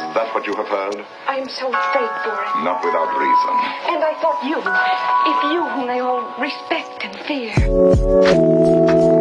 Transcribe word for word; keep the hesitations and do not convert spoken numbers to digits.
that what you have heard? I am so afraid for it. Not without reason. And I thought you, if you whom they all respect and fear.